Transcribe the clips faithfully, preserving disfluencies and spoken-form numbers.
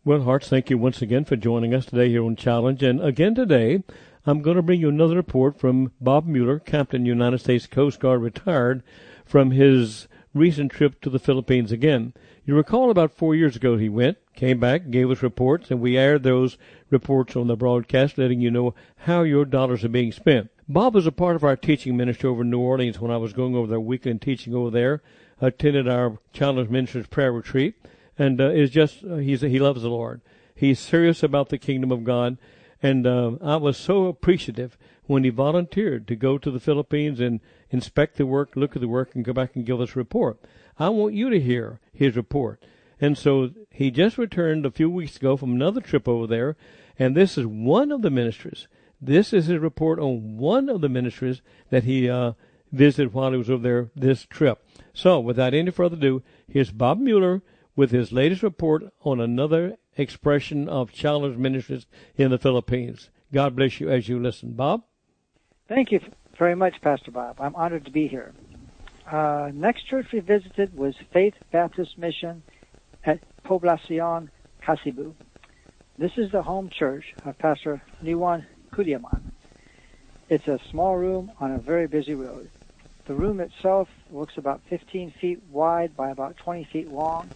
Well, Harts, thank you once again for joining us today here on Challenge. And again today, I'm going to bring you another report from Bob Mueller, Captain United States Coast Guard, retired, from his recent trip to the Philippines again. You recall about four years ago he went, came back, gave us reports, and we aired those reports on the broadcast, letting you know how your dollars are being spent. Bob was a part of our teaching ministry over in New Orleans when I was going over there weekly and teaching over there, attended our Challenge Ministers prayer retreat, and uh, is just, uh, he's, he loves the Lord. He's serious about the kingdom of God, and uh, I was so appreciative when he volunteered to go to the Philippines and inspect the work, look at the work, and go back and give us a report. I want you to hear his report. And so he just returned a few weeks ago from another trip over there, and this is one of the ministries. This is his report on one of the ministries that he uh, visited while he was over there this trip. So without any further ado, here's Bob Mueller with his latest report on another expression of Challenge Ministries in the Philippines. God bless you as you listen. Bob? Thank you very much, Pastor Bob. I'm honored to be here. Uh, next church we visited was Faith Baptist Mission at Poblacion Casibu. This is the home church of Pastor Liwan Kudiaman. It's a small room on a very busy road. The room itself looks about fifteen feet wide by about twenty feet long.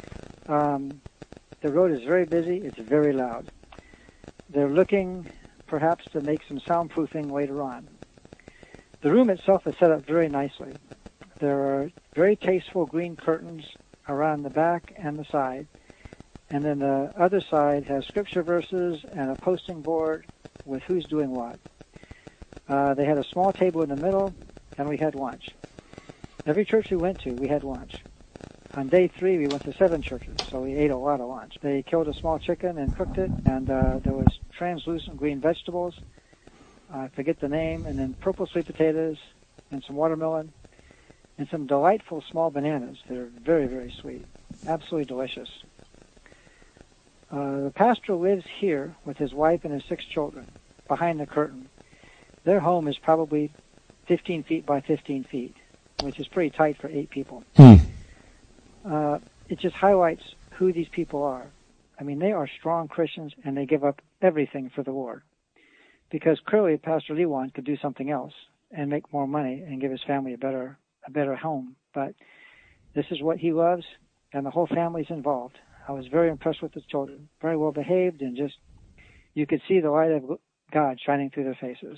Um, the road is very busy. It's very loud. They're looking perhaps to make some soundproofing later on. The room itself is set up very nicely. There are very tasteful green curtains around the back and the side. And then the other side has scripture verses and a posting board with who's doing what. Uh, they had a small table in the middle, and we had lunch. Every church we went to, we had lunch. On day three, we went to seven churches, so we ate a lot of lunch. They killed a small chicken and cooked it, and uh, there was translucent green vegetables. I forget the name, and then purple sweet potatoes and some watermelon and some delightful small bananas that are very, very sweet. Absolutely delicious. Uh, the pastor lives here with his wife and his six children behind the curtain. Their home is probably fifteen feet by fifteen feet, which is pretty tight for eight people. Hmm. Uh, it just highlights who these people are. I mean, they are strong Christians, and they give up everything for the Lord. Because clearly Pastor Liwan could do something else and make more money and give his family a better a better home. But this is what he loves, and the whole family's involved. I was very impressed with the children. Very well behaved, and just, you could see the light of God shining through their faces.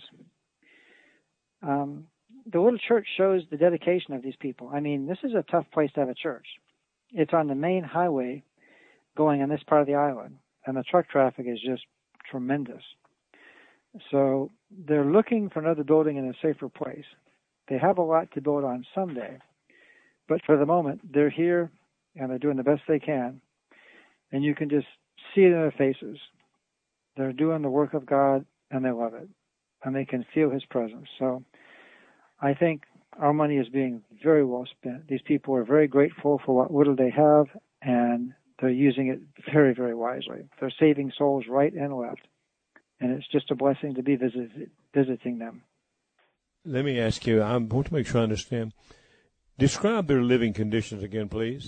Um, the little church shows the dedication of these people. I mean, this is a tough place to have a church. It's on the main highway going on this part of the island, and the truck traffic is just tremendous. So they're looking for another building in a safer place. They have a lot to build on someday, but for the moment, they're here, and they're doing the best they can, and you can just see it in their faces. They're doing the work of God, and they love it, and they can feel His presence. So I think our money is being very well spent. These people are very grateful for what little they have, and they're using it very, very wisely. They're saving souls right and left, and it's just a blessing to be visit, visiting them. Let me ask you, I want to make sure I understand. Describe their living conditions again, please.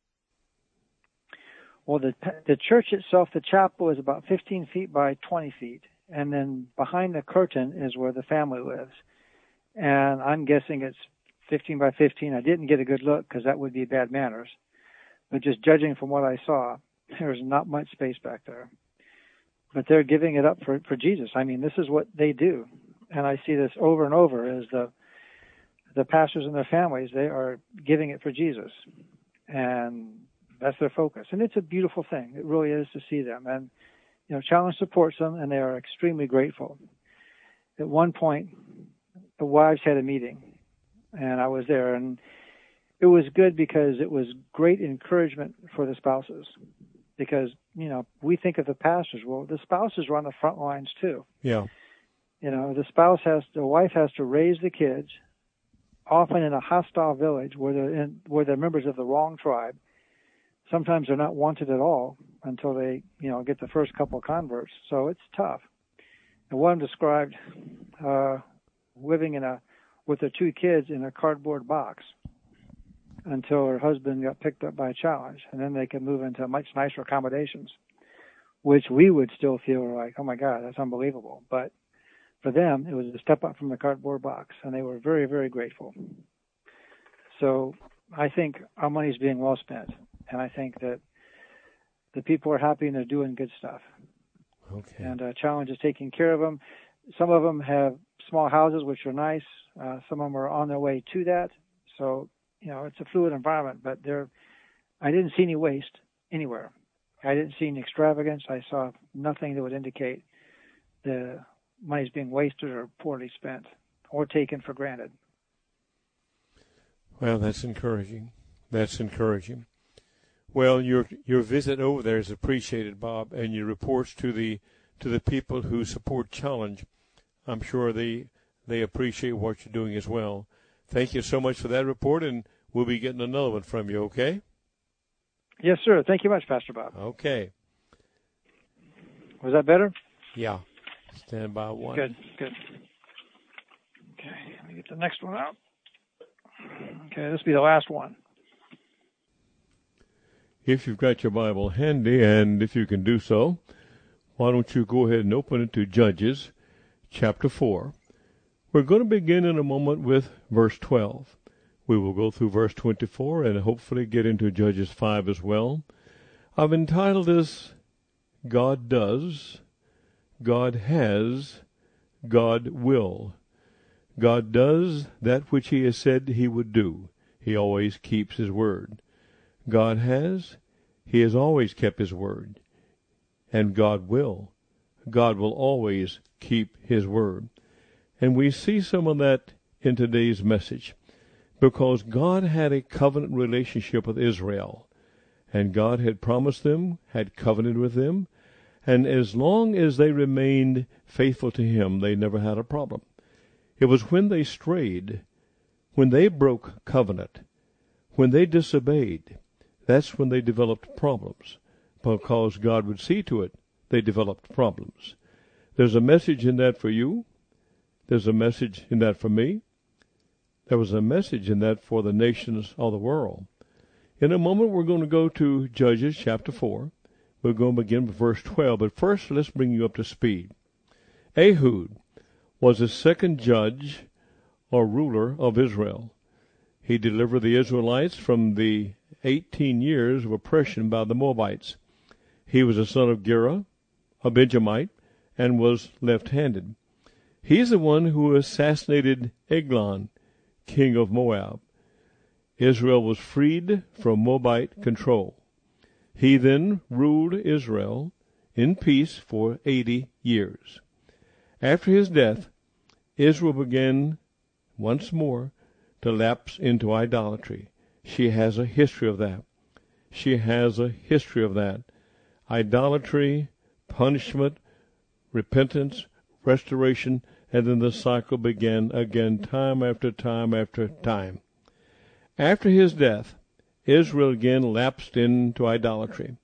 Well, the the church itself, the chapel, is about fifteen feet by twenty feet, and then behind the curtain is where the family lives. And I'm guessing it's fifteen by fifteen. I didn't get a good look because that would be bad manners. But just judging from what I saw, there's not much space back there. But they're giving it up for, for Jesus. I mean, this is what they do. And I see this over and over as the the pastors and their families, they are giving it for Jesus. And that's their focus. And it's a beautiful thing. It really is to see them. And, you know, Challenge supports them, and they are extremely grateful. At one point, the wives had a meeting, and I was there, and it was good because it was great encouragement for the spouses. Because, you know, we think of the pastors, well, the spouses are on the front lines too. Yeah. You know, the spouse has, the wife has to raise the kids, often in a hostile village where they're in, where they're members of the wrong tribe. Sometimes they're not wanted at all until they, you know, get the first couple of converts. So it's tough. And one described uh, living in a with their two kids in a cardboard box until her husband got picked up by a Challenge, and then they could move into much nicer accommodations. which we would still feel like, oh my God, that's unbelievable. But for them, it was a step up from the cardboard box, and they were very, very grateful. So I think our money is being well spent, and I think that the people are happy and they're doing good stuff. Okay. And uh, Challenge is taking care of them. Some of them have small houses, which are nice. Uh, some of them are on their way to that. So, you know, it's a fluid environment, but there, I didn't see any waste anywhere. I didn't see any extravagance. I saw nothing that would indicate the money's being wasted or poorly spent or taken for granted. Well, that's encouraging. That's encouraging. Well, your your visit over there is appreciated, Bob, and your reports to the to the people who support Challenge. I'm sure they they appreciate what you're doing as well. Thank you so much for that report, and we'll be getting another one from you, okay? Yes, sir. Thank you much, Pastor Bob. Okay. Was that better? Yeah. Stand by one. Good, good. Okay, let me get the next one out. Okay, this will be the last one. If you've got your Bible handy, and if you can do so, why don't you go ahead and open it to Judges chapter four. We're going to begin in a moment with verse twelve. We will go through verse twenty-four and hopefully get into Judges five as well. I've entitled this, God Does, God Has, God Will. God does that which he has said he would do. He always keeps his word. God has, he has always kept his word. And God will. God will always keep his word. And we see some of that in today's message, because God had a covenant relationship with Israel, and God had promised them, had covenanted with them, and as long as they remained faithful to him, they never had a problem. It was when they strayed, when they broke covenant, when they disobeyed, that's when they developed problems, because God would see to it they developed problems. There's a message in that for you. There's a message in that for me. There was a message in that for the nations of the world. In a moment, we're going to go to Judges chapter four. We're going to begin with verse twelve, but first let's bring you up to speed. Ehud was the second judge or ruler of Israel. He delivered the Israelites from the eighteen years of oppression by the Moabites. He was a son of Gera, a Benjamite, and was left-handed. He's the one who assassinated Eglon, king of Moab. Israel was freed from Moabite control. He then ruled Israel in peace for eighty years. After his death, Israel began once more to lapse into idolatry. She has a history of that. She has a history of that. Idolatry, punishment, repentance, restoration, and then the cycle began again time after time after time. After his death, Israel again lapsed into idolatry.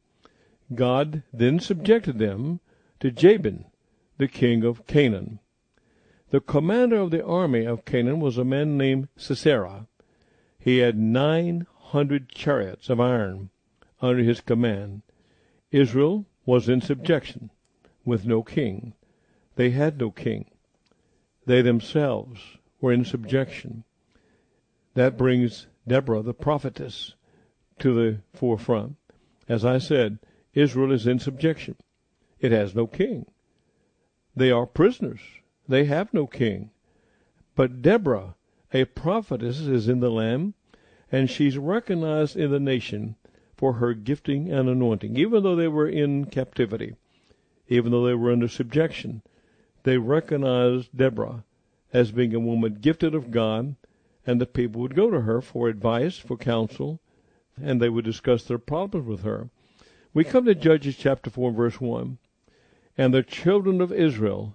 God then subjected them to Jabin, the king of Canaan. The commander of the army of Canaan was a man named Sisera. He had nine hundred chariots of iron under his command. Israel was in subjection, with no king. They had no king. They themselves were in subjection. That brings Deborah, the prophetess, to the forefront. As I said, Israel is in subjection. It has no king. They are prisoners. They have no king. But Deborah, a prophetess, is in the land, and she's recognized in the nation for her gifting and anointing. Even though they were in captivity, even though they were under subjection, they recognized Deborah as being a woman gifted of God, and the people would go to her for advice, for counsel, and they would discuss their problems with her. We come to Judges chapter four, verse one. And the children of Israel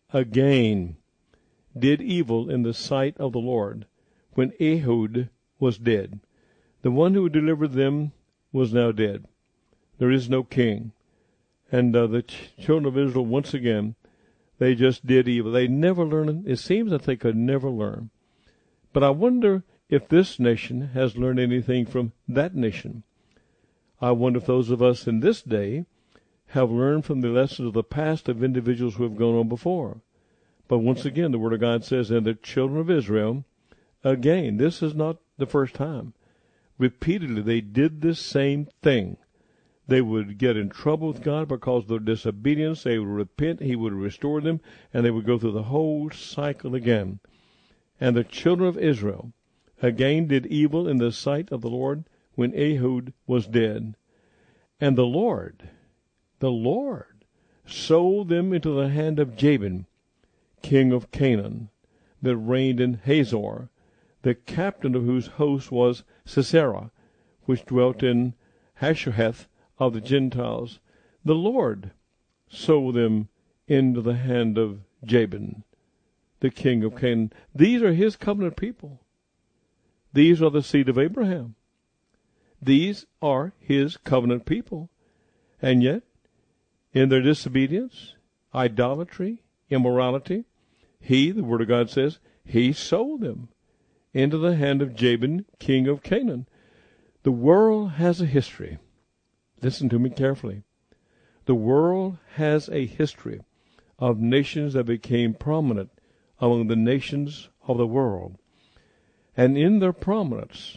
again did evil in the sight of the Lord when Ehud was dead. The one who delivered them was now dead. There is no king. And uh, the ch- children of Israel, once again, they just did evil. They never learned. It seems that they could never learn. But I wonder if this nation has learned anything from that nation. I wonder if those of us in this day have learned from the lessons of the past of individuals who have gone on before. But once again, the Word of God says, and the children of Israel, again, this is not the first time. Repeatedly, they did this same thing. They would get in trouble with God because of their disobedience. They would repent. He would restore them, and they would go through the whole cycle again. And the children of Israel again did evil in the sight of the Lord when Ehud was dead. And the Lord, the Lord, sold them into the hand of Jabin, king of Canaan, that reigned in Hazor, the captain of whose host was Sisera, which dwelt in Hashaheth of the Gentiles. The Lord sold them into the hand of Jabin, the king of Canaan. These are his covenant people. These are the seed of Abraham. These are his covenant people. And yet, in their disobedience, idolatry, immorality, he, the Word of God says, he sold them into the hand of Jabin, king of Canaan. The world has a history. Listen to me carefully. The world has a history of nations that became prominent among the nations of the world. And in their prominence,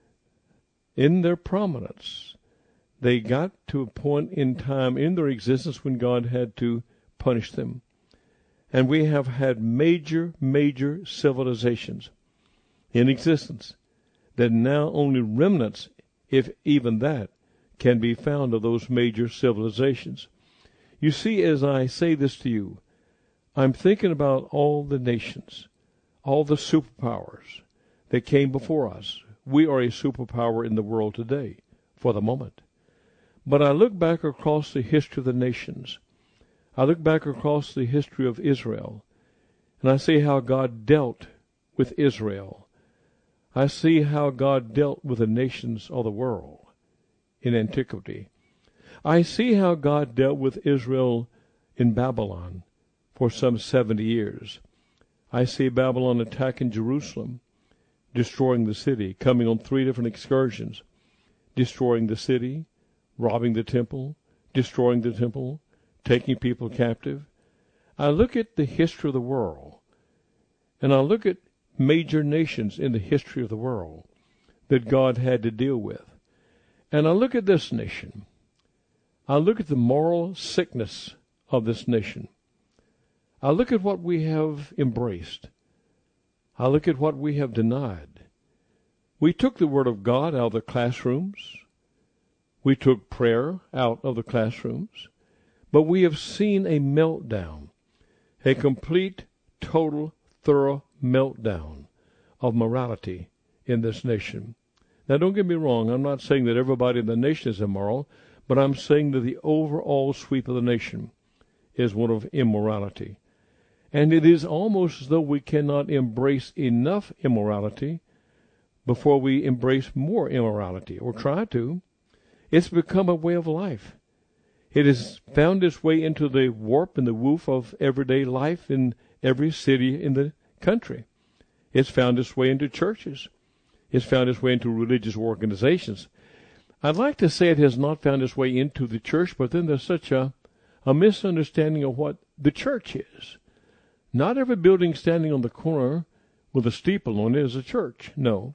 in their prominence, they got to a point in time in their existence when God had to punish them. And we have had major, major civilizations in existence that now only remnants, if even that, can be found of those major civilizations. You see, as I say this to you, I'm thinking about all the nations, all the superpowers that came before us. We are a superpower in the world today, for the moment. But I look back across the history of the nations. I look back across the history of Israel, and I see how God dealt with Israel. I see how God dealt with the nations of the world in antiquity. I see how God dealt with Israel in Babylon for some seventy years. I see Babylon attacking Jerusalem, destroying the city, coming on three different excursions, destroying the city, robbing the temple, destroying the temple, taking people captive. I look at the history of the world, and I look at major nations in the history of the world that God had to deal with. And I look at this nation. I look at the moral sickness of this nation. I look at what we have embraced. I look at what we have denied. We took the Word of God out of the classrooms. We took prayer out of the classrooms. But we have seen a meltdown, a complete, total, thorough meltdown of morality in this nation. Now, don't get me wrong. I'm not saying that everybody in the nation is immoral, but I'm saying that the overall sweep of the nation is one of immorality. And it is almost as though we cannot embrace enough immorality before we embrace more immorality, or try to. It's become a way of life. It has found its way into the warp and the woof of everyday life in every city in the country. It's found its way into churches. It's found its way into religious organizations. I'd like to say it has not found its way into the church, but then there's such a, a misunderstanding of what the church is. Not every building standing on the corner with a steeple on it is a church. No.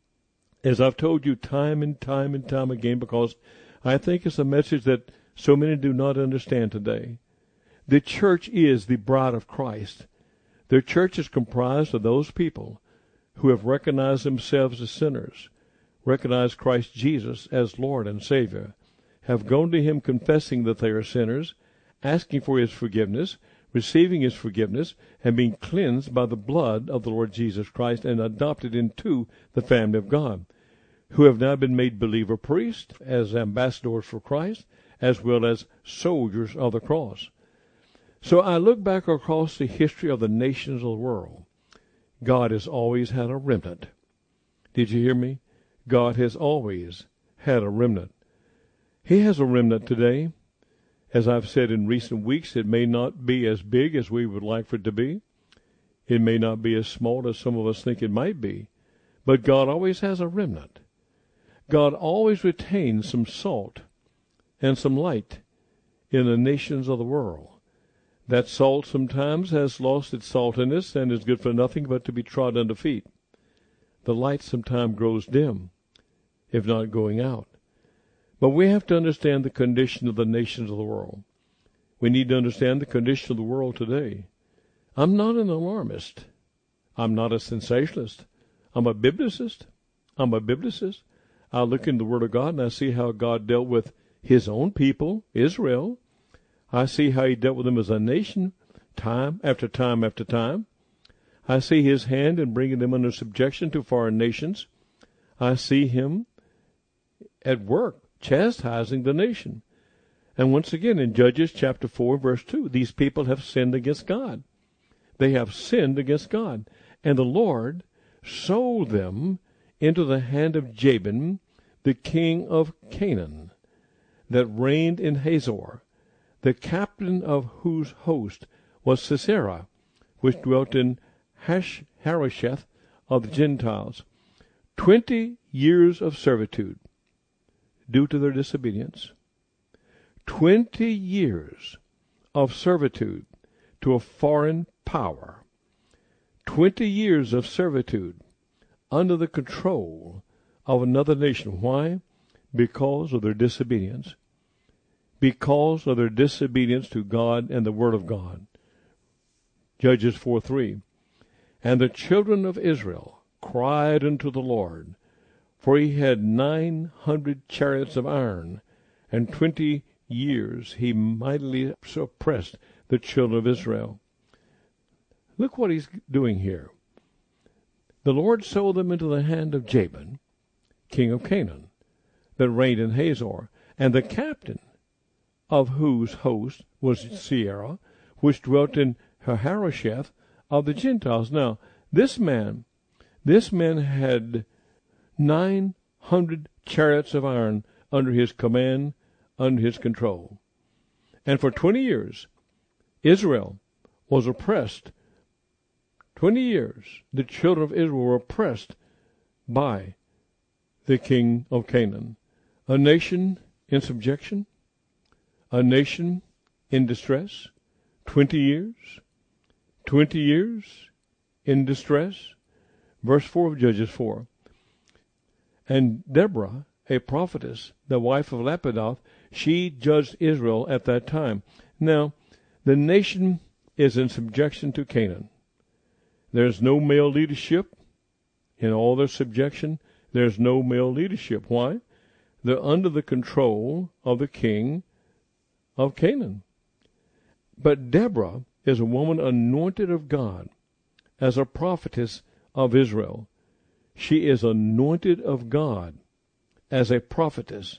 As I've told you time and time and time again, because I think it's a message that so many do not understand today. The church is the bride of Christ. The church is comprised of those people who have recognized themselves as sinners, recognized Christ Jesus as Lord and Savior, have gone to him confessing that they are sinners, asking for his forgiveness, receiving his forgiveness, and being cleansed by the blood of the Lord Jesus Christ and adopted into the family of God, who have now been made believer priests as ambassadors for Christ, as well as soldiers of the cross. So I look back across the history of the nations of the world. God has always had a remnant. Did you hear me? God has always had a remnant. He has a remnant today. As I've said in recent weeks, it may not be as big as we would like for it to be. It may not be as small as some of us think it might be. But God always has a remnant. God always retains some salt and some light in the nations of the world. That salt sometimes has lost its saltiness and is good for nothing but to be trod under feet. The light sometimes grows dim, if not going out. But we have to understand the condition of the nations of the world. We need to understand the condition of the world today. I'm not an alarmist. I'm not a sensationalist. I'm a biblicist. I'm a biblicist. I look in the Word of God and I see how God dealt with his own people, Israel. I see how he dealt with them as a nation, time after time after time. I see his hand in bringing them under subjection to foreign nations. I see him at work chastising the nation. And once again in Judges chapter four, verse two, these people have sinned against God. They have sinned against God. And the Lord sold them into the hand of Jabin, the king of Canaan, that reigned in Hazor, the captain of whose host was Sisera, which dwelt in Harosheth of the Gentiles. Twenty years of servitude due to their disobedience. Twenty years of servitude to a foreign power. Twenty years of servitude under the control of another nation. Why? Because of their disobedience. Because of their disobedience to God and the Word of God. Judges four three. And the children of Israel cried unto the Lord, for he had nine hundred chariots of iron, and twenty years he mightily suppressed the children of Israel. Look what he's doing here. The Lord sold them into the hand of Jabin, king of Canaan, that reigned in Hazor, and the captain of whose host was Sisera, which dwelt in Harosheth of the Gentiles. Now, this man, this man had nine hundred chariots of iron under his command, under his control. And for twenty years, Israel was oppressed. Twenty years, the children of Israel were oppressed by the king of Canaan. A nation in subjection, a nation in distress, twenty years, twenty years in distress. Verse four of Judges four. And Deborah, a prophetess, the wife of Lapidoth, she judged Israel at that time. Now, the nation is in subjection to Canaan. There's no male leadership. In all their subjection, there's no male leadership. Why? They're under the control of the king of Canaan. But Deborah is a woman anointed of God as a prophetess of Israel. She is anointed of God as a prophetess.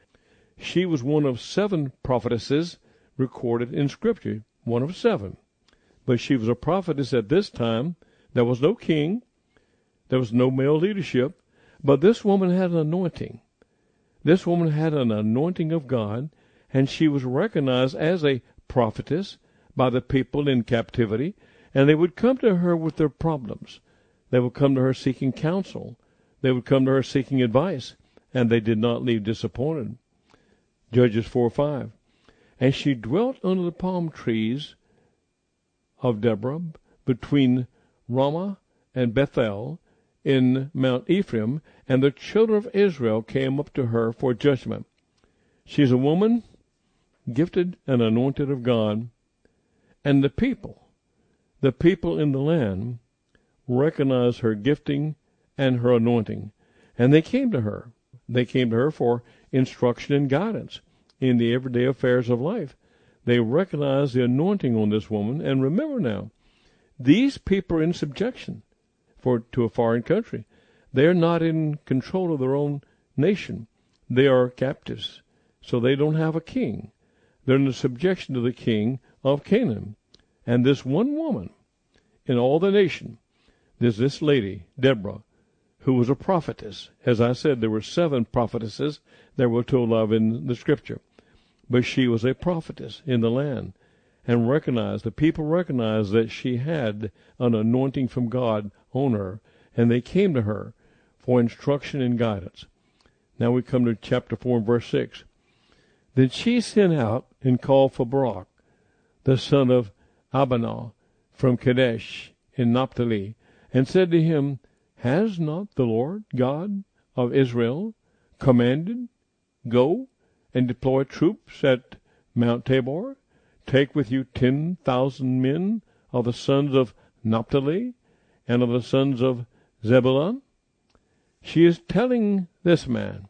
She was one of seven prophetesses recorded in Scripture, one of seven. But she was a prophetess at this time. There was no king. There was no male leadership. But this woman had an anointing. This woman had an anointing of God, and she was recognized as a prophetess by the people in captivity, and they would come to her with their problems. They would come to her seeking counsel. They would come to her seeking advice, and they did not leave disappointed. Judges four five. And she dwelt under the palm trees of Deborah between Ramah and Bethel in Mount Ephraim, and the children of Israel came up to her for judgment. She's a woman gifted and anointed of God, and the people, the people in the land, recognize her gifting and her anointing, and they came to her. They came to her for instruction and guidance in the everyday affairs of life. They recognize the anointing on this woman, and remember now, these people are in subjection for to a foreign country. They are not in control of their own nation. They are captives, so they don't have a king. They're in the subjection to the king of Canaan. And this one woman in all the nation, there's this lady, Deborah, who was a prophetess. As I said, there were seven prophetesses that were told of in the Scripture. But she was a prophetess in the land, and recognized, the people recognized that she had an anointing from God on her, and they came to her for instruction and guidance. Now we come to chapter four and verse six. Then she sent out and called for Barak, the son of Abinah, from Kadesh in Naphtali, and said to him, Has not the Lord God of Israel commanded, Go and deploy troops at Mount Tabor? Take with you ten thousand men of the sons of Naphtali and of the sons of Zebulun. She is telling this man,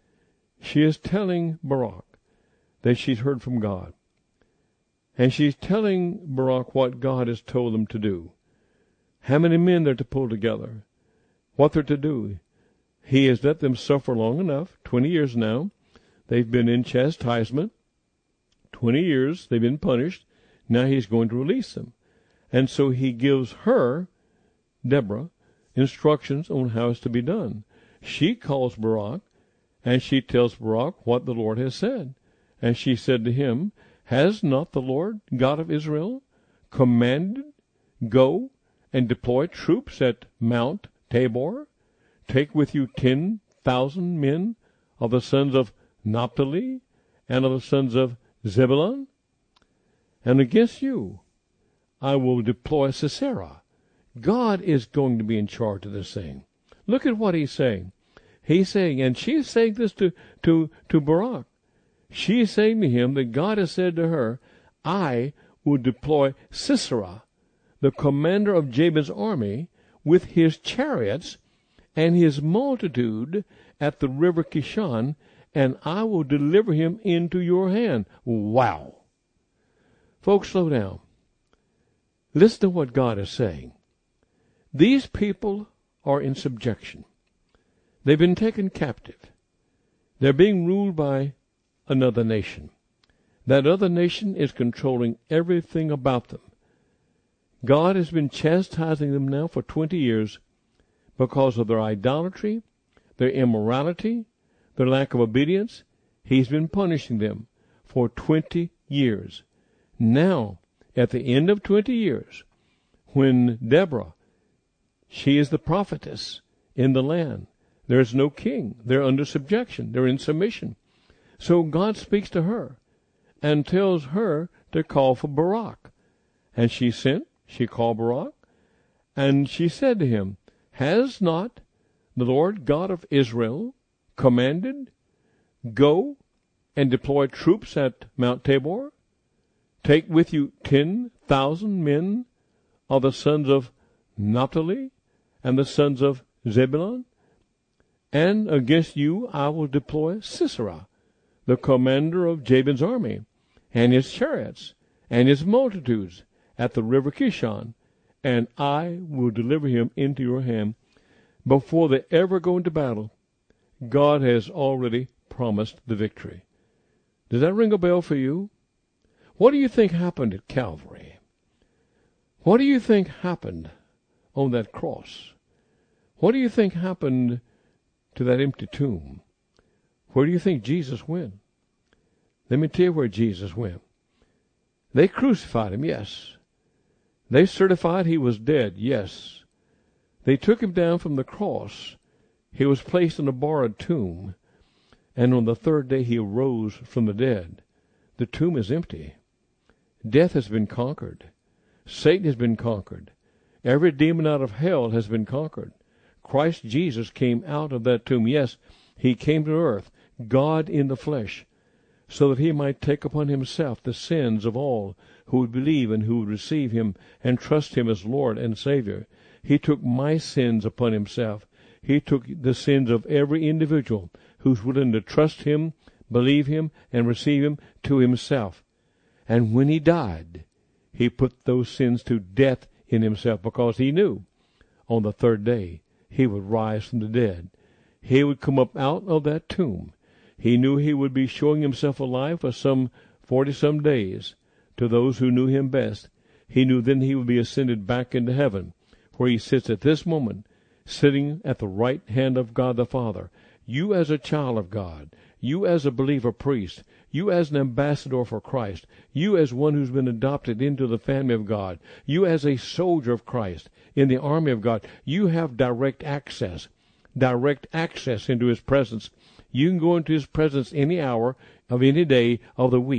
she is telling Barak that she's heard from God. And she's telling Barak what God has told them to do. How many men they're to pull together. What they're to do. He has let them suffer long enough, twenty years now. They've been in chastisement. Twenty years they've been punished. Now he's going to release them. And so he gives her, Deborah, instructions on how it's to be done. She calls Barak, and she tells Barak what the Lord has said. And she said to him, Has not the Lord God of Israel commanded, Go and deploy troops at Mount Tabor? Take with you ten thousand men of the sons of Naphtali and of the sons of Zebulun. And against you I will deploy Sisera. God is going to be in charge of this thing. Look at what he's saying. He's saying, and she's saying this to, to, to Barak. She's saying to him that God has said to her, I will deploy Sisera, the commander of Jabin's army, with his chariots and his multitude at the river Kishon, and I will deliver him into your hand. Wow. Folks, slow down. Listen to what God is saying. These people are in subjection. They've been taken captive. They're being ruled by another nation. That other nation is controlling everything about them. God has been chastising them now for twenty years because of their idolatry, their immorality, their lack of obedience. He's been punishing them for twenty years. Now, at the end of twenty years, when Deborah, she is the prophetess in the land, there's no king. They're under subjection. They're in submission. So God speaks to her and tells her to call for Barak. And she sent, she called Barak, and she said to him, Has not the Lord God of Israel commanded, Go and deploy troops at Mount Tabor? Take with you ten thousand men of the sons of Naphtali and the sons of Zebulun? And against you I will deploy Sisera, the commander of Jabin's army, and his chariots, and his multitudes, at the river Kishon, and I will deliver him into your hand. Before they ever go into battle, God has already promised the victory. Does that ring a bell for you? What do you think happened at Calvary? What do you think happened on that cross? What do you think happened to that empty tomb? Where do you think Jesus went? Let me tell you where Jesus went. They crucified him, yes. They certified he was dead, yes. They took him down from the cross. He was placed in a borrowed tomb, and on the third day he arose from the dead. The tomb is empty. Death has been conquered. Satan has been conquered. Every demon out of hell has been conquered. Christ Jesus came out of that tomb. Yes, he came to earth, God in the flesh, so that he might take upon himself the sins of all who would believe and who would receive him and trust him as Lord and Savior. He took my sins upon himself. He took the sins of every individual who's willing to trust him, believe him, and receive him to himself. And when he died, he put those sins to death in himself, because he knew on the third day he would rise from the dead. He would come up out of that tomb. He knew he would be showing himself alive for some forty-some days to those who knew him best. He knew then he would be ascended back into heaven, where he sits at this moment, sitting at the right hand of God the Father. You as a child of God, you as a believer priest, you as an ambassador for Christ, you as one who's been adopted into the family of God, you as a soldier of Christ in the army of God, you have direct access, direct access into his presence. You can go into his presence any hour of any day of the week,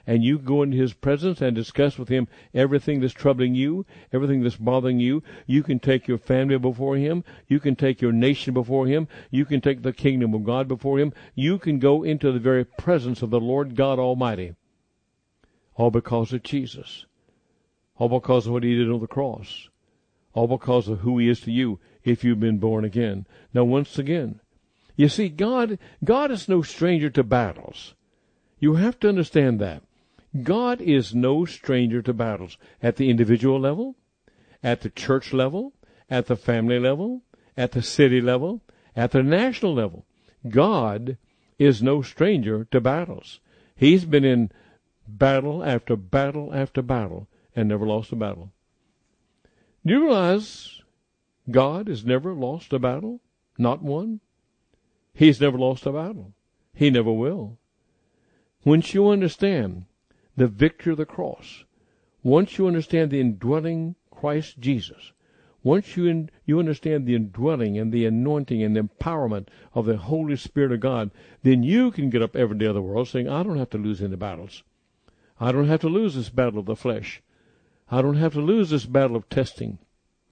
and you go into his presence and discuss with him everything that's troubling you, everything that's bothering you. You can take your family before him. You can take your nation before him. You can take the kingdom of God before him. You can go into the very presence of the Lord God Almighty. All because of Jesus. All because of what he did on the cross. All because of who he is to you if you've been born again. Now, once again, you see, God, God is no stranger to battles. You have to understand that. God is no stranger to battles at the individual level, at the church level, at the family level, at the city level, at the national level. God is no stranger to battles. He's been in battle after battle after battle and never lost a battle. Do you realize God has never lost a battle? Not one. He's never lost a battle. He never will. Once you understand the victory of the cross, once you understand the indwelling Christ Jesus, once you in, you understand the indwelling and the anointing and the empowerment of the Holy Spirit of God, then you can get up every day of the world saying, I don't have to lose any battles. I don't have to lose this battle of the flesh. I don't have to lose this battle of testing.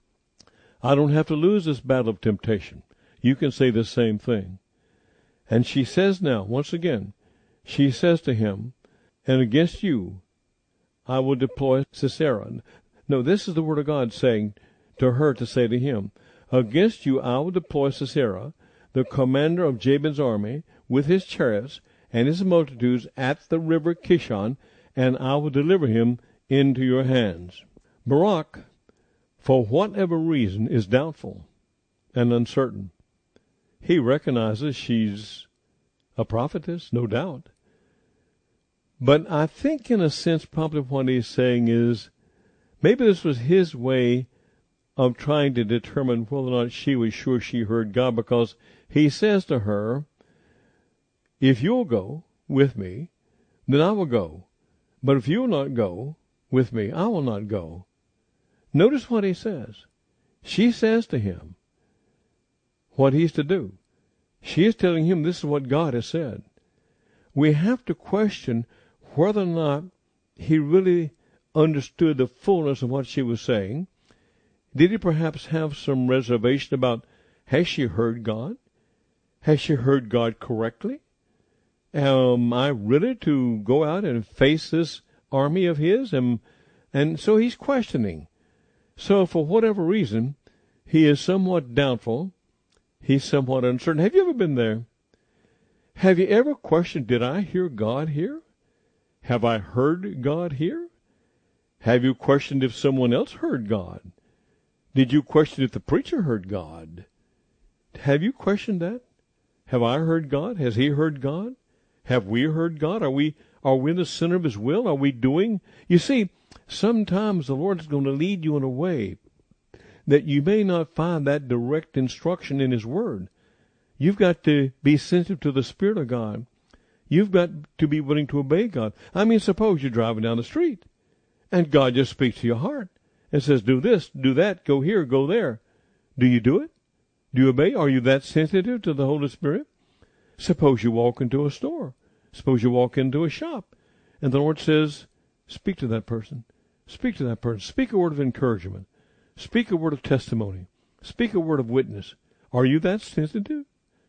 I don't have to lose this battle of temptation. You can say the same thing. And she says now, once again, she says to him, and against you I will deploy Sisera. No, this is the word of God saying to her to say to him, against you I will deploy Sisera, the commander of Jabin's army, with his chariots and his multitudes at the river Kishon, and I will deliver him into your hands. Barak, for whatever reason, is doubtful and uncertain. He recognizes she's a prophetess, no doubt. But I think in a sense probably what he's saying is maybe this was his way of trying to determine whether or not she was sure she heard God, because he says to her, if you'll go with me, then I will go. But if you will not go with me, I will not go. Notice what he says. She says to him what he's to do. She is telling him this is what God has said. We have to question whether or not he really understood the fullness of what she was saying. Did he perhaps have some reservation about, has she heard God? Has she heard God correctly? Am I really to go out and face this army of his? And, and so he's questioning. So for whatever reason, he is somewhat doubtful. He's somewhat uncertain. Have you ever been there? Have you ever questioned, did I hear God here? Have I heard God here? Have you questioned if someone else heard God? Did you question if the preacher heard God? Have you questioned that? Have I heard God? Has he heard God? Have we heard God? Are we are we in the center of his will? Are we doing? You see, sometimes the Lord is going to lead you in a way that you may not find that direct instruction in his word. You've got to be sensitive to the Spirit of God. You've got to be willing to obey God. I mean, suppose you're driving down the street and God just speaks to your heart and says, do this, do that, go here, go there. Do you do it? Do you obey? Are you that sensitive to the Holy Spirit? Suppose you walk into a store. Suppose you walk into a shop and the Lord says, speak to that person. Speak to that person. Speak a word of encouragement. Speak a word of testimony. Speak a word of witness. Are you that sensitive?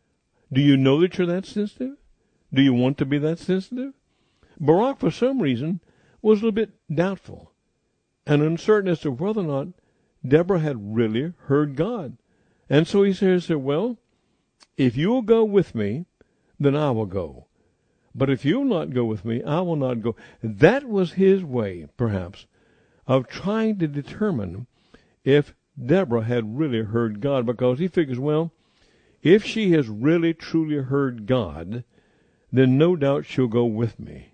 Do you know that you're that sensitive? Do you want to be that sensitive? Barak, for some reason, was a little bit doubtful and uncertain as to whether or not Deborah had really heard God. And so he says, well, if you will go with me, then I will go. But if you will not go with me, I will not go. That was his way, perhaps, of trying to determine if Deborah had really heard God, because he figures, well, if she has really truly heard God, then no doubt she'll go with me.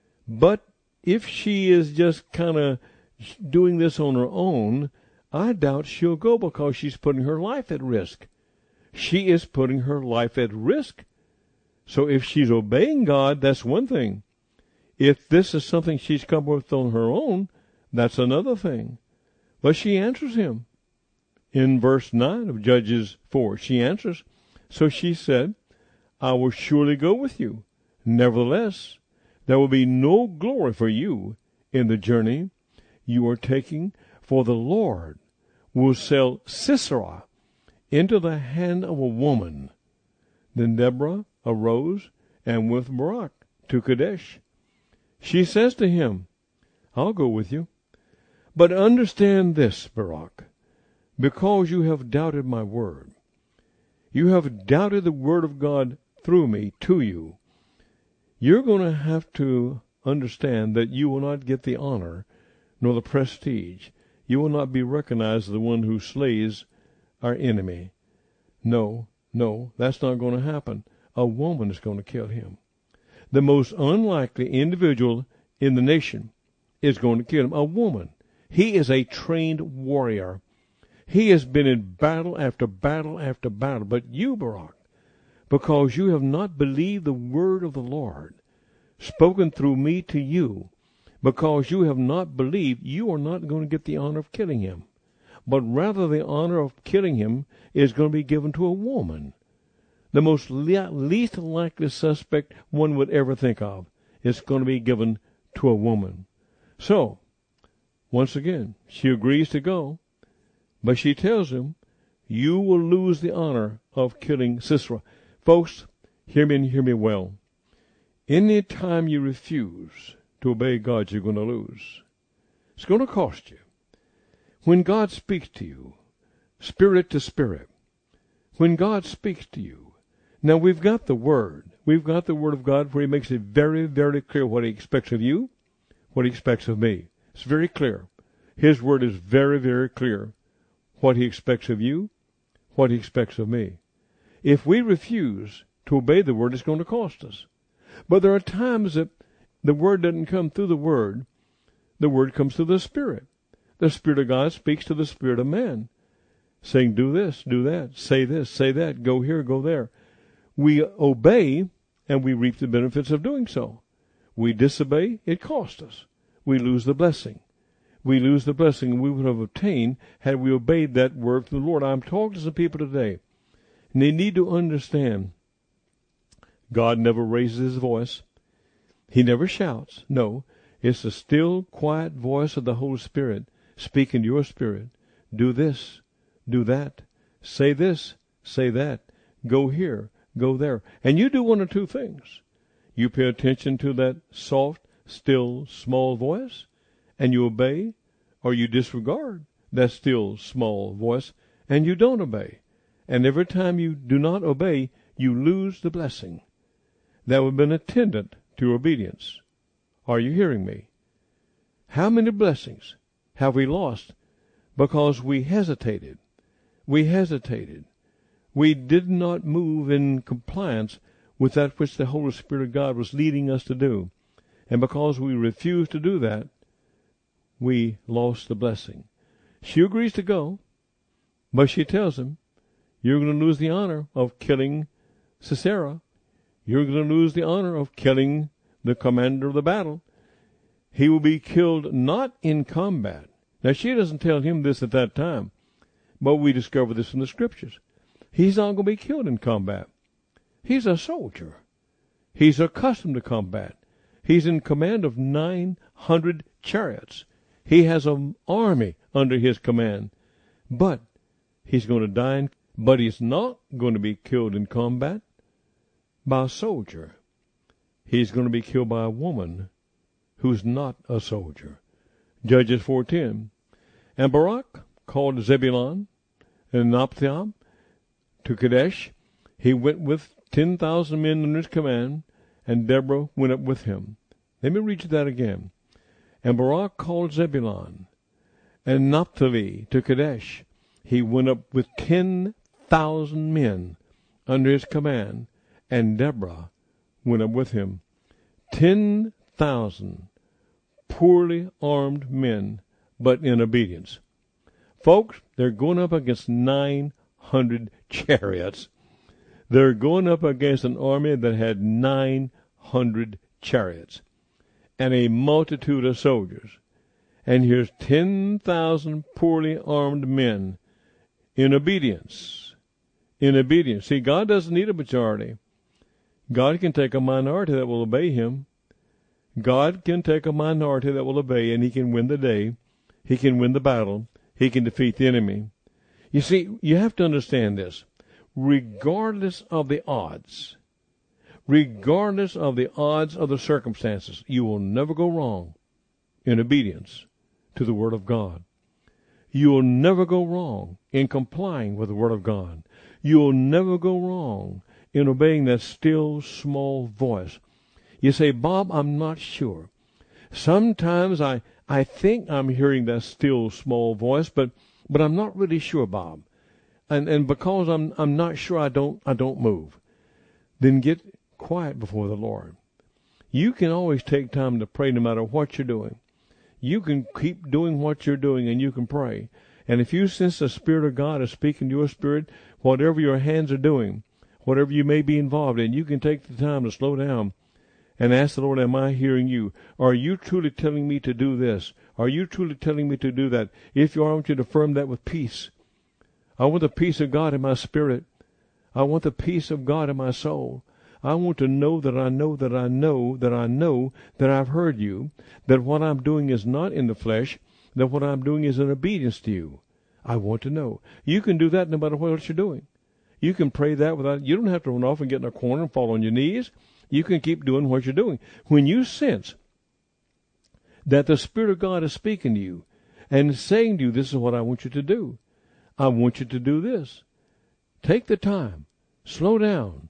But if she is just kind of doing this on her own, I doubt she'll go, because she's putting her life at risk. She is putting her life at risk. So if she's obeying God, that's one thing. If this is something she's come up with on her own, that's another thing. But she answers him. In verse nine of Judges four, she answers. So she said, I will surely go with you. Nevertheless, There will be no glory for you in the journey you are taking, for the Lord will sell Sisera into the hand of a woman. Then Deborah arose and went with Barak to Kadesh. She says to him, I'll go with you. But understand this, Barak, because you have doubted my word. You have doubted the word of God through me to you. You're going to have to understand that you will not get the honor nor the prestige. You will not be recognized as the one who slays our enemy. No, no, that's not going to happen. A woman is going to kill him. The most unlikely individual in the nation is going to kill him. A woman. He is a trained warrior. He has been in battle after battle after battle. But you, Barak, because you have not believed the word of the Lord, spoken through me to you, because you have not believed, you are not going to get the honor of killing him. But rather the honor of killing him is going to be given to a woman. The most le- least likely suspect one would ever think of is going to be given to a woman. So, once again, she agrees to go, but she tells him, you will lose the honor of killing Sisera. Folks, hear me and hear me well. Any time you refuse to obey God, you're going to lose. It's going to cost you. When God speaks to you, spirit to spirit, when God speaks to you, now we've got the Word. We've got the Word of God where He makes it very, very clear what He expects of you, what He expects of me. It's very clear. His Word is very, very clear what He expects of you, what He expects of me. If we refuse to obey the Word, it's going to cost us. But there are times that the Word doesn't come through the Word. The Word comes through the Spirit. The Spirit of God speaks to the spirit of man, saying, do this, do that, say this, say that, go here, go there. We obey, and we reap the benefits of doing so. We disobey, it costs us. We lose the blessing. We lose the blessing we would have obtained had we obeyed that word from the Lord. I'm talking to some people today, and they need to understand God never raises His voice. He never shouts. No, it's the still, quiet voice of the Holy Spirit speaking to your spirit. Do this, do that, say this, say that, go here, go there. And you do one or two things. You pay attention to that soft, still, small voice, and you obey, or you disregard that still, small voice, and you don't obey. And every time you do not obey, you lose the blessing that would have been attendant to obedience. Are you hearing me? How many blessings have we lost because we hesitated? We hesitated. We did not move in compliance with that which the Holy Spirit of God was leading us to do. And because we refused to do that, we lost the blessing. She agrees to go, but she tells him, you're going to lose the honor of killing Sisera. You're going to lose the honor of killing the commander of the battle. He will be killed not in combat. Now, she doesn't tell him this at that time, but we discover this in the Scriptures. He's not going to be killed in combat. He's a soldier. He's accustomed to combat. He's in command of nine hundred chariots. He has an army under his command. But he's going to die, in, but he's not going to be killed in combat by a soldier. He's going to be killed by a woman who's not a soldier. Judges four ten. And Barak called Zebulun and Naphtali to Kadesh. He went with ten thousand men under his command, and Deborah went up with him. Let me read you that again. And Barak called Zebulun and Naphtali to Kadesh. He went up with ten thousand men under his command, and Deborah went up with him. Ten thousand poorly armed men, but in obedience. Folks, they're going up against nine hundred chariots. They're going up against an army that had nine hundred chariots and a multitude of soldiers. And here's ten thousand poorly armed men in obedience. In obedience. See, God doesn't need a majority. God can take a minority that will obey him. God can take a minority that will obey, and he can win the day. He can win the battle. He can defeat the enemy. You see, you have to understand this. Regardless of the odds, regardless of the odds of the circumstances, you will never go wrong in obedience to the Word of God. You will never go wrong in complying with the Word of God. You will never go wrong in obeying that still small voice. You say, Bob, I'm not sure. Sometimes I, I think I'm hearing that still small voice, but, but I'm not really sure, Bob. And and because I'm I'm not sure, I don't I don't move. Then get quiet before the Lord. You can always take time to pray no matter what you're doing. You can keep doing what you're doing, and you can pray. And if you sense the Spirit of God is speaking to your spirit, whatever your hands are doing, whatever you may be involved in, you can take the time to slow down and ask the Lord, am I hearing you? Are you truly telling me to do this? Are you truly telling me to do that? If you are, I want you to affirm that with peace. I want the peace of God in my spirit. I want the peace of God in my soul. I want to know that I know that I know that I know that I've heard you, that what I'm doing is not in the flesh, that what I'm doing is in obedience to you. I want to know. You can do that no matter what else you're doing. You can pray that without, you don't have to run off and get in a corner and fall on your knees. You can keep doing what you're doing. When you sense that the Spirit of God is speaking to you and saying to you, this is what I want you to do. I want you to do this. Take the time. Slow down.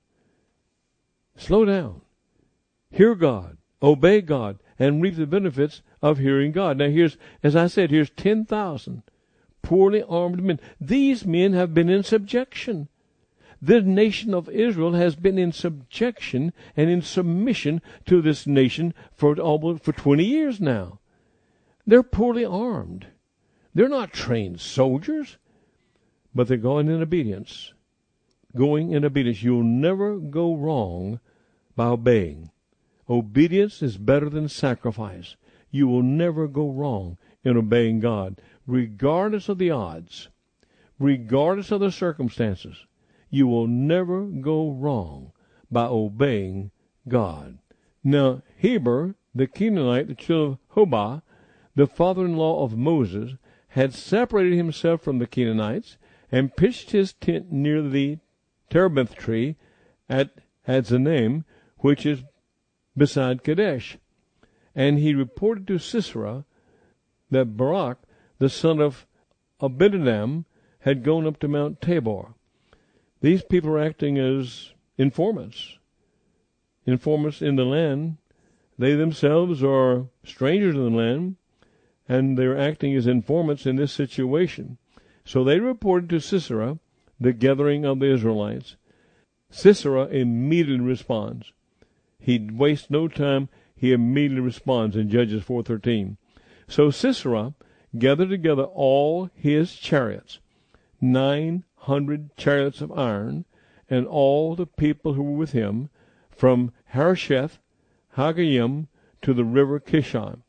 Slow down. Hear God. Obey God. And reap the benefits of hearing God. Now here's, as I said, here's ten thousand poorly armed men. These men have been in subjection. The nation of Israel has been in subjection and in submission to this nation for almost for twenty years now. They're poorly armed. They're not trained soldiers. But they're going in obedience. Going in obedience. You'll never go wrong by obeying. Obedience is better than sacrifice. You will never go wrong in obeying God, regardless of the odds, regardless of the circumstances. You will never go wrong by obeying God. Now, Heber, the Canaanite, the child of Hobah, the father-in-law of Moses, had separated himself from the Canaanites and pitched his tent near the terebinth tree at Hadzanim, which is beside Kadesh. And he reported to Sisera that Barak, the son of Abinadab, had gone up to Mount Tabor. These people are acting as informants. Informants in the land. They themselves are strangers in the land, and they're acting as informants in this situation. So they reported to Sisera the gathering of the Israelites. Sisera immediately responds. He wastes no time. He immediately responds in Judges four thirteen. So Sisera gathered together all his chariots, nine hundred chariots of iron, and all the people who were with him, from Harosheth Hagoyim to the river Kishon.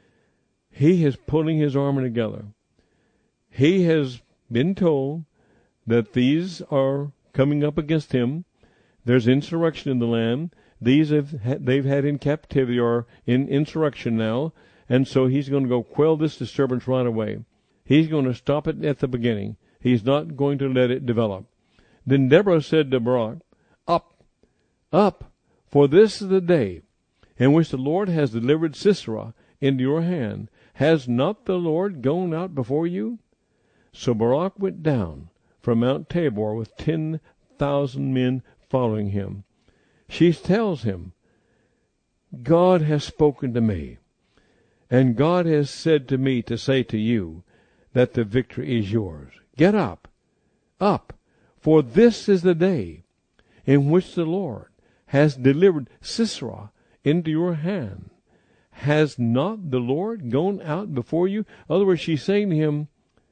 He is pulling his army together. He has been told that these are coming up against him. There's insurrection in the land. These have they've had in captivity or in insurrection now, and so he's going to go quell this disturbance right away. He's going to stop it at the beginning. He's not going to let it develop. Then Deborah said to Barak, Up, up, for this is the day in which the Lord has delivered Sisera into your hand. Has not the Lord gone out before you? So Barak went down from Mount Tabor with ten thousand men following him. She tells him, God has spoken to me, and God has said to me to say to you that the victory is yours. Get up, up, for this is the day in which the Lord has delivered Sisera into your hand. Has not the Lord gone out before you? In other words, she's saying to him,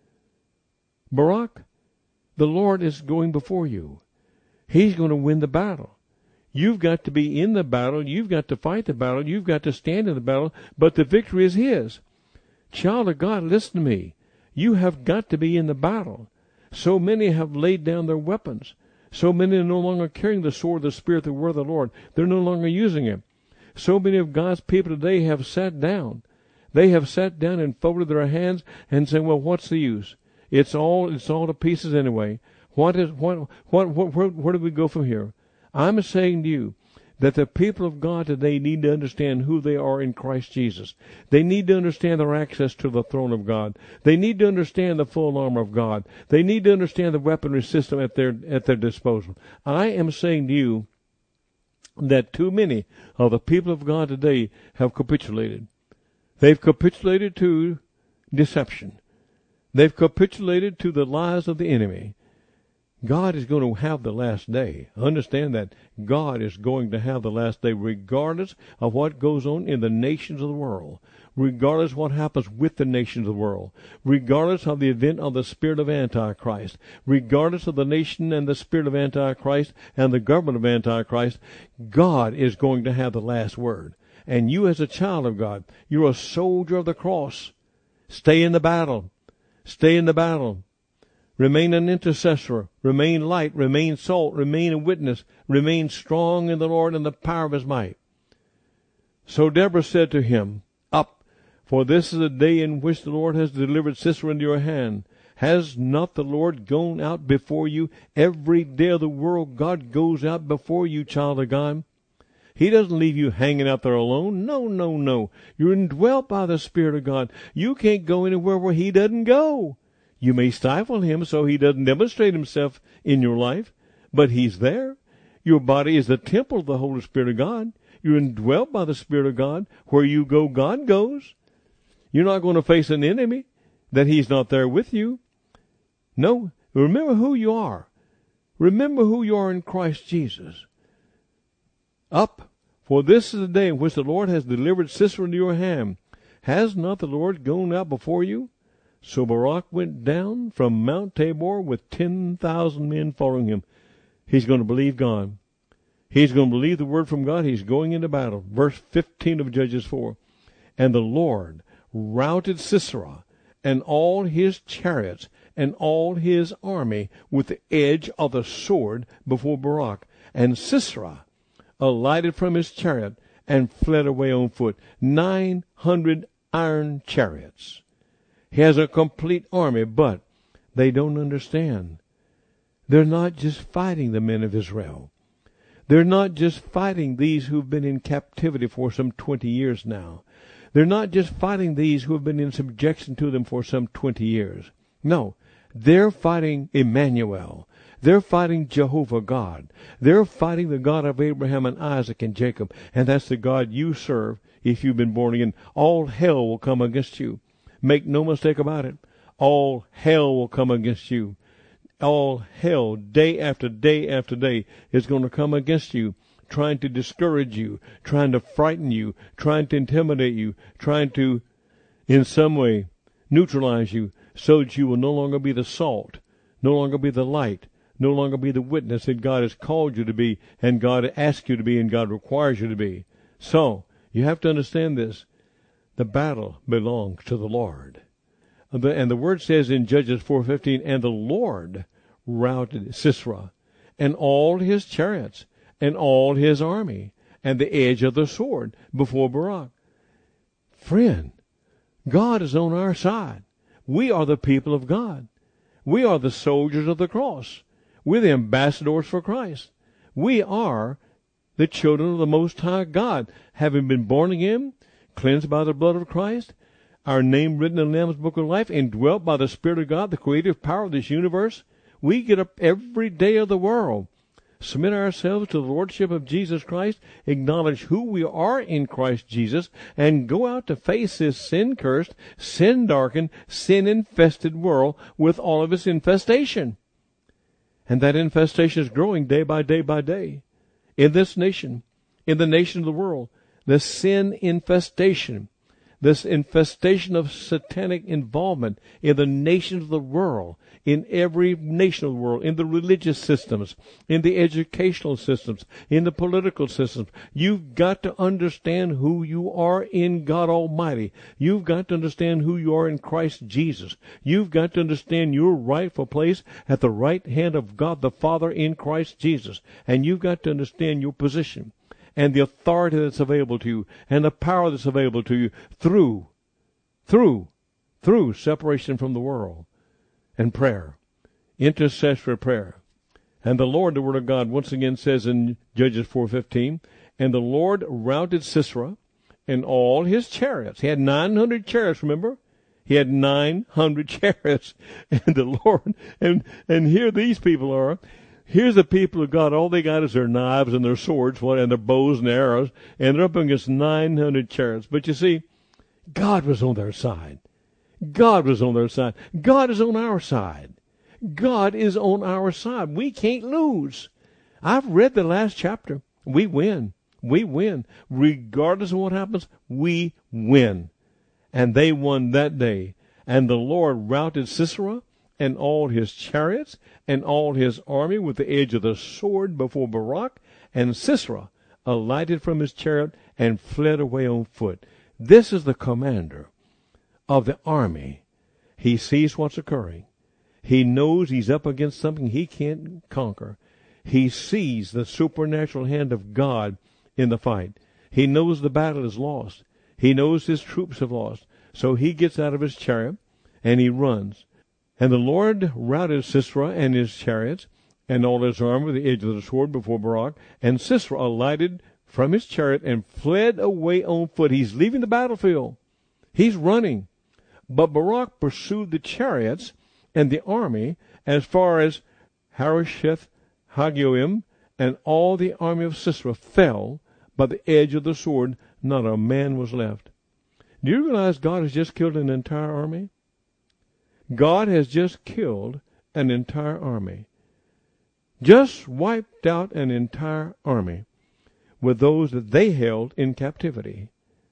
Barak, the Lord is going before you. He's going to win the battle. You've got to be in the battle. You've got to fight the battle. You've got to stand in the battle. But the victory is his. Child of God, listen to me. You have got to be in the battle. So many have laid down their weapons. So many are no longer carrying the sword of the Spirit, the word of the Lord. They're no longer using it. So many of God's people today have sat down. They have sat down and folded their hands and said, well, what's the use? It's all, it's all to pieces anyway. What is, what, what, what where, where do we go from here? I'm saying to you that the people of God today need to understand who they are in Christ Jesus. They need to understand their access to the throne of God. They need to understand the full armor of God. They need to understand the weaponry system at their, at their disposal. I am saying to you that too many of the people of God today have capitulated. They've capitulated to deception. They've capitulated to the lies of the enemy. God is going to have the last day. Understand that. God is going to have the last day regardless of what goes on in the nations of the world, regardless of what happens with the nations of the world, regardless of the event of the spirit of Antichrist, regardless of the nation and the spirit of Antichrist and the government of Antichrist. God is going to have the last word. And you as a child of God, you're a soldier of the cross. Stay in the battle. Stay in the battle. Remain an intercessor. Remain light. Remain salt. Remain a witness. Remain strong in the Lord and the power of his might. So Deborah said to him, Up, for this is the day in which the Lord has delivered Sisera into your hand. Has not the Lord gone out before you? Every day of the world God goes out before you, child of God. He doesn't leave you hanging out there alone. No, no, no. You're indwelt by the Spirit of God. You can't go anywhere where he doesn't go. You may stifle him so he doesn't demonstrate himself in your life, but he's there. Your body is the temple of the Holy Spirit of God. You're indwelt by the Spirit of God. Where you go, God goes. You're not going to face an enemy that he's not there with you. No, remember who you are. Remember who you are in Christ Jesus. Up, for this is the day in which the Lord has delivered Sisera into your hand. Has not the Lord gone out before you? So Barak went down from Mount Tabor with ten thousand men following him. He's going to believe God. He's going to believe the word from God. He's going into battle. Verse fifteen of Judges four. And the Lord routed Sisera and all his chariots and all his army with the edge of the sword before Barak. And Sisera alighted from his chariot and fled away on foot. Nine hundred iron chariots. He has a complete army, but they don't understand. They're not just fighting the men of Israel. They're not just fighting these who've been in captivity for some twenty years now. They're not just fighting these who have been in subjection to them for some twenty years. No, they're fighting Emmanuel. They're fighting Jehovah God. They're fighting the God of Abraham and Isaac and Jacob. And that's the God you serve if you've been born again. All hell will come against you. Make no mistake about it. All hell will come against you. All hell, day after day after day, is going to come against you, trying to discourage you, trying to frighten you, trying to intimidate you, trying to, in some way, neutralize you, so that you will no longer be the salt, no longer be the light, no longer be the witness that God has called you to be, and God asks you to be, and God requires you to be. So, you have to understand this. The battle belongs to the Lord. And the word says in Judges four fifteen, and the Lord routed Sisera, and all his chariots, and all his army, and the edge of the sword before Barak. Friend, God is on our side. We are the people of God. We are the soldiers of the cross. We're the ambassadors for Christ. We are the children of the Most High God, having been born again, cleansed by the blood of Christ, our name written in the Lamb's Book of Life, indwelt by the Spirit of God, the creative power of this universe. We get up every day of the world, submit ourselves to the Lordship of Jesus Christ, acknowledge who we are in Christ Jesus, and go out to face this sin-cursed, sin-darkened, sin-infested world with all of its infestation. And that infestation is growing day by day by day. In this nation, in the nation of the world, the sin infestation, this infestation of satanic involvement in the nations of the world, in every nation of the world, in the religious systems, in the educational systems, in the political systems. You've got to understand who you are in God Almighty. You've got to understand who you are in Christ Jesus. You've got to understand your rightful place at the right hand of God the Father in Christ Jesus. And you've got to understand your position. and the authority that's available to you and the power that's available to you through, through, through separation from the world and prayer, intercessory prayer. And the Lord, the Word of God, once again says in Judges four fifteen, and the Lord routed Sisera and all his chariots. He had nine hundred chariots, remember? He had nine hundred chariots. And the Lord, and, and here these people are. Here's the people of God. All they got is their knives and their swords and their bows and arrows, and they're up against nine hundred chariots. But you see, God was on their side. God was on their side. God is on our side. God is on our side. We can't lose. I've read the last chapter. We win. We win. Regardless of what happens, we win. And they won that day. And the Lord routed Sisera and all his chariots and all his army with the edge of the sword before Barak. And Sisera alighted from his chariot and fled away on foot. This is the commander of the army. He sees what's occurring. He knows he's up against something he can't conquer. He sees the supernatural hand of God in the fight. He knows the battle is lost. He knows his troops have lost. So he gets out of his chariot and he runs. And the Lord routed Sisera and his chariots and all his army with the edge of the sword before Barak. And Sisera alighted from his chariot and fled away on foot. He's leaving the battlefield. He's running. But Barak pursued the chariots and the army as far as Harosheth Hagoyim, and all the army of Sisera fell by the edge of the sword. Not a man was left. Do you realize God has just killed an entire army? God has just killed an entire army. Just wiped out an entire army with those that they held in captivity.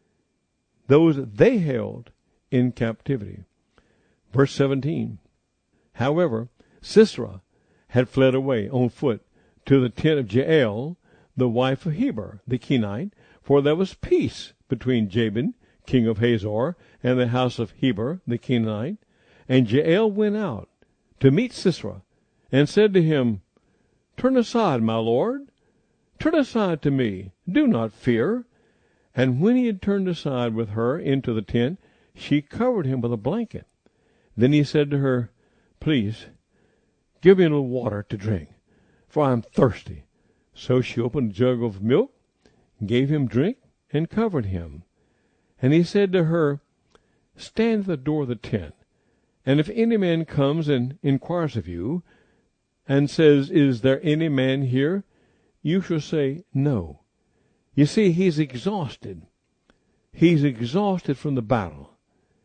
Those that they held in captivity. Verse seventeen. However, Sisera had fled away on foot to the tent of Jael, the wife of Heber the Kenite, for there was peace between Jabin, king of Hazor, and the house of Heber the Kenite. And Jael went out to meet Sisera, and said to him, Turn aside, my lord, turn aside to me, do not fear. And when he had turned aside with her into the tent, she covered him with a blanket. Then he said to her, Please, give me a little water to drink, for I am thirsty. So she opened a jug of milk, gave him drink, and covered him. And he said to her, Stand at the door of the tent, and if any man comes and inquires of you, and says, Is there any man here? You shall say, No. You see, he's exhausted. He's exhausted from the battle.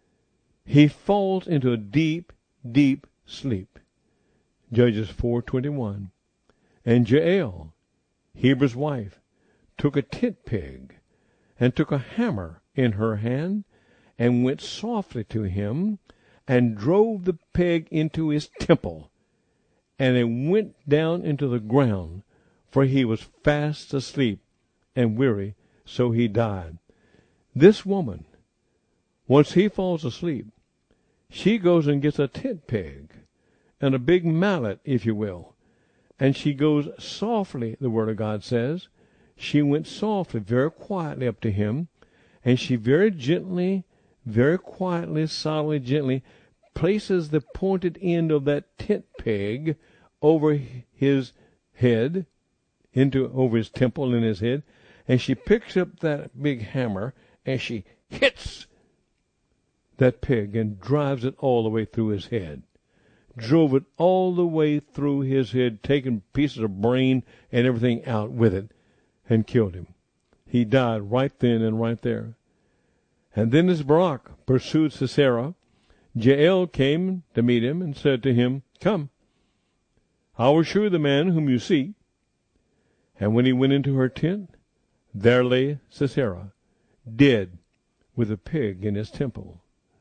He falls into a deep, deep sleep. Judges four twenty-one. And Jael, Heber's wife, took a tent peg, and took a hammer in her hand, and went softly to him, and drove the peg into his temple, and it went down into the ground, for he was fast asleep and weary, so he died. This woman, once he falls asleep, she goes and gets a tent peg, and a big mallet, if you will, and she goes softly, the Word of God says. She went softly, very quietly up to him, and she very gently, very quietly, solemnly, gently places the pointed end of that tent peg over his head, into over his temple and his head, and she picks up that big hammer, and she hits that peg and drives it all the way through his head. Drove it all the way through his head, taking pieces of brain and everything out with it, and killed him. He died right then and right there. And then as Barak pursued Sisera, Jael came to meet him and said to him, Come, I will show you the man whom you seek. And when he went into her tent, there lay Sisera, dead, with a pig in his temple.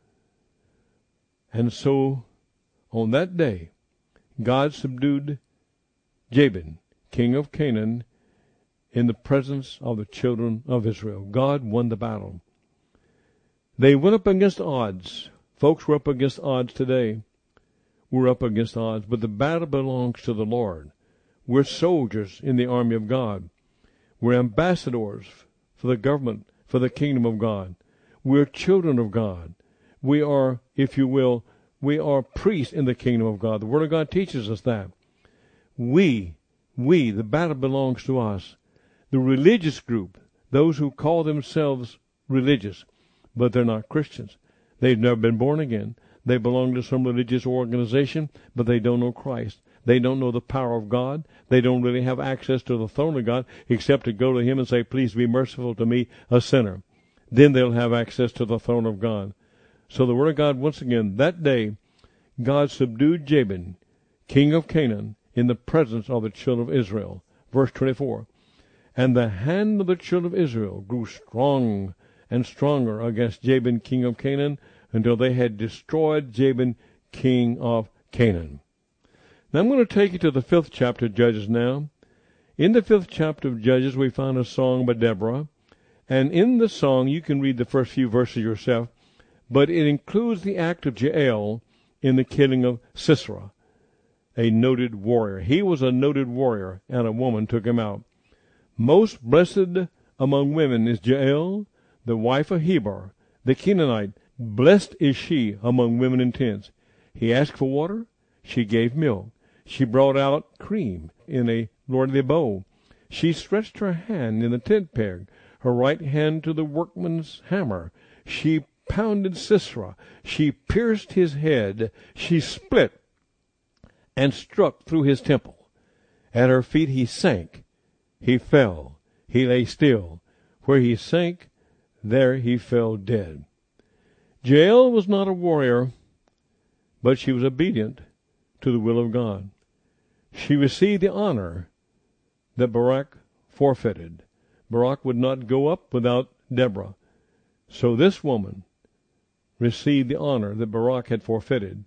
And so, on that day, God subdued Jabin, king of Canaan, in the presence of the children of Israel. God won the battle. They went up against odds. Folks, we're up against odds today. We're up against odds, but the battle belongs to the Lord. We're soldiers in the army of God. We're ambassadors for the government, for the kingdom of God. We're children of God. We are, if you will, we are priests in the kingdom of God. The Word of God teaches us that. We, we, the battle belongs to us. The religious group, those who call themselves religious, but they're not Christians. They've never been born again. They belong to some religious organization, but they don't know Christ. They don't know the power of God. They don't really have access to the throne of God except to go to Him and say, please be merciful to me, a sinner. Then they'll have access to the throne of God. So the Word of God, once again, that day, God subdued Jabin, king of Canaan, in the presence of the children of Israel. Verse twenty-four. And the hand of the children of Israel grew strong and stronger against Jabin, king of Canaan, until they had destroyed Jabin, king of Canaan. Now I'm going to take you to the fifth chapter of Judges now. In the fifth chapter of Judges, we find a song by Deborah. And in the song, you can read the first few verses yourself, but it includes the act of Jael in the killing of Sisera, a noted warrior. He was a noted warrior, and a woman took him out. Most blessed among women is Jael, the wife of Heber, the Canaanite. Blessed is she among women in tents. He asked for water, she gave milk. She brought out cream in a lordly bowl. She stretched her hand in the tent peg, her right hand to the workman's hammer. She pounded Sisera. She pierced his head. She split and struck through his temple. At her feet he sank. He fell. He lay still. Where he sank, there he fell dead. Jael was not a warrior, but she was obedient to the will of God. She received the honor that Barak forfeited. Barak would not go up without Deborah. So this woman received the honor that Barak had forfeited.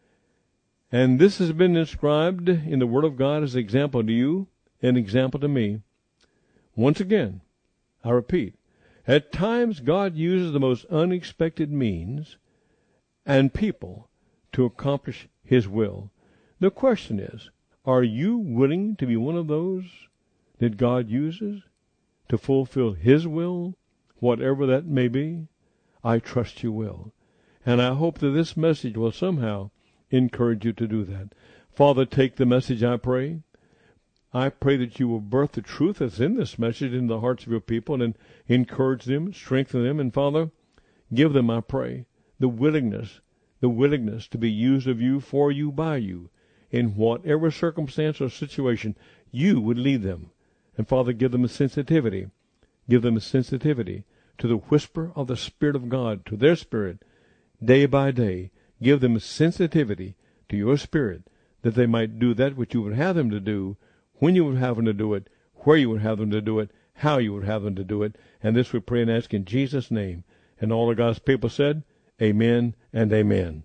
And this has been inscribed in the Word of God as an example to you, an example to me. Once again, I repeat, at times God uses the most unexpected means and people to accomplish His will. The question is, are you willing to be one of those that God uses to fulfill His will, whatever that may be? I trust you will. And I hope that this message will somehow encourage you to do that. Father, take the message, I pray. I pray that you will birth the truth that's in this message in the hearts of your people and encourage them, strengthen them. And Father, give them, I pray, the willingness, the willingness to be used of you, for you, by you. In whatever circumstance or situation, you would lead them. And Father, give them a sensitivity. Give them a sensitivity to the whisper of the Spirit of God, to their spirit, day by day. Give them a sensitivity to your Spirit, that they might do that which you would have them to do, when you would have them to do it, where you would have them to do it, how you would have them to do it. And this we pray and ask in Jesus' name. And all of God's people said, amen and amen.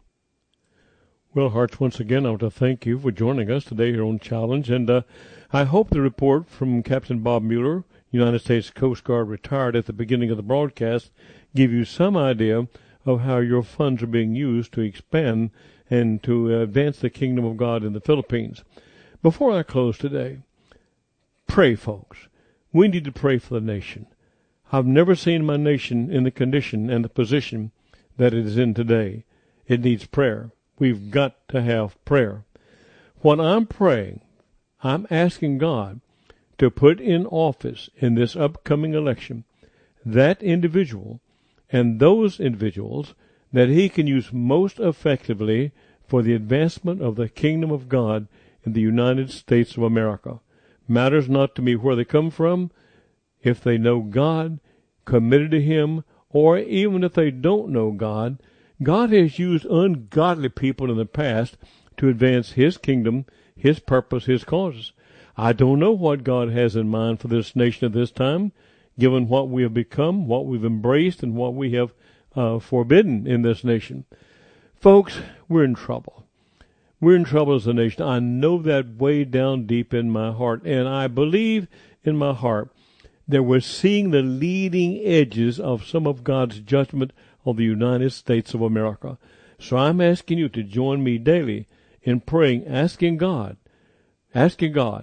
Well, Hearts, once again, I want to thank you for joining us today here on Challenge. And uh, I hope the report from Captain Bob Mueller, United States Coast Guard retired at the beginning of the broadcast, give you some idea of how your funds are being used to expand and to advance the kingdom of God in the Philippines. Before I close today, pray, folks. We need to pray for the nation. I've never seen my nation in the condition and the position that it is in today. It needs prayer. We've got to have prayer. What I'm praying, I'm asking God to put in office in this upcoming election that individual and those individuals that He can use most effectively for the advancement of the kingdom of God in the United States of America. Matters not to me where they come from, if they know God, committed to Him, or even if they don't know God. God has used ungodly people in the past to advance His kingdom, His purpose, His causes. I don't know what God has in mind for this nation at this time, given what we have become, what we've embraced, and what we have uh, forbidden in this nation. Folks, we're in trouble. We're in trouble as a nation. I know that way down deep in my heart, and I believe in my heart that we're seeing the leading edges of some of God's judgment on the United States of America. So I'm asking you to join me daily in praying, asking God, asking God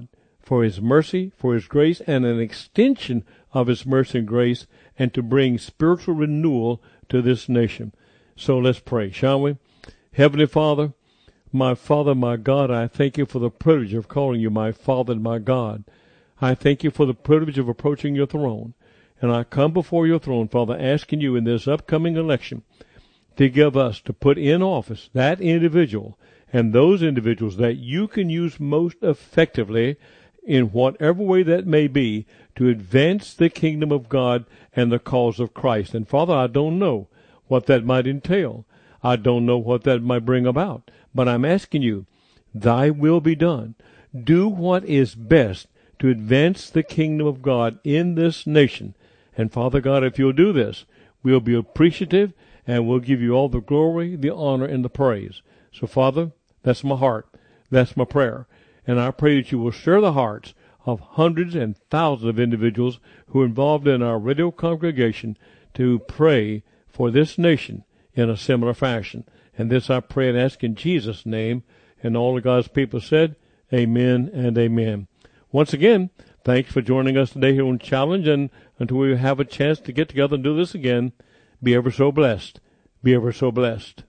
for his mercy, for his grace, and an extension of his mercy and grace, and to bring spiritual renewal to this nation. So let's pray, shall we? Heavenly Father, my Father, my God, I thank you for the privilege of calling you my Father and my God. I thank you for the privilege of approaching your throne. And I come before your throne, Father, asking you in this upcoming election to give us, to put in office that individual and those individuals that you can use most effectively in whatever way that may be to advance the kingdom of God and the cause of Christ. And Father, I don't know what that might entail. I don't know what that might bring about. But I'm asking you, thy will be done. Do what is best to advance the kingdom of God in this nation. And Father God, if you'll do this, we'll be appreciative and we'll give you all the glory, the honor, and the praise. So Father, that's my heart. That's my prayer. And I pray that you will stir the hearts of hundreds and thousands of individuals who are involved in our radio congregation to pray for this nation in a similar fashion. And this I pray and ask in Jesus' name. And all of God's people said, amen and amen. Once again, thanks for joining us today here on Challenge. And until we have a chance to get together and do this again, be ever so blessed. Be ever so blessed.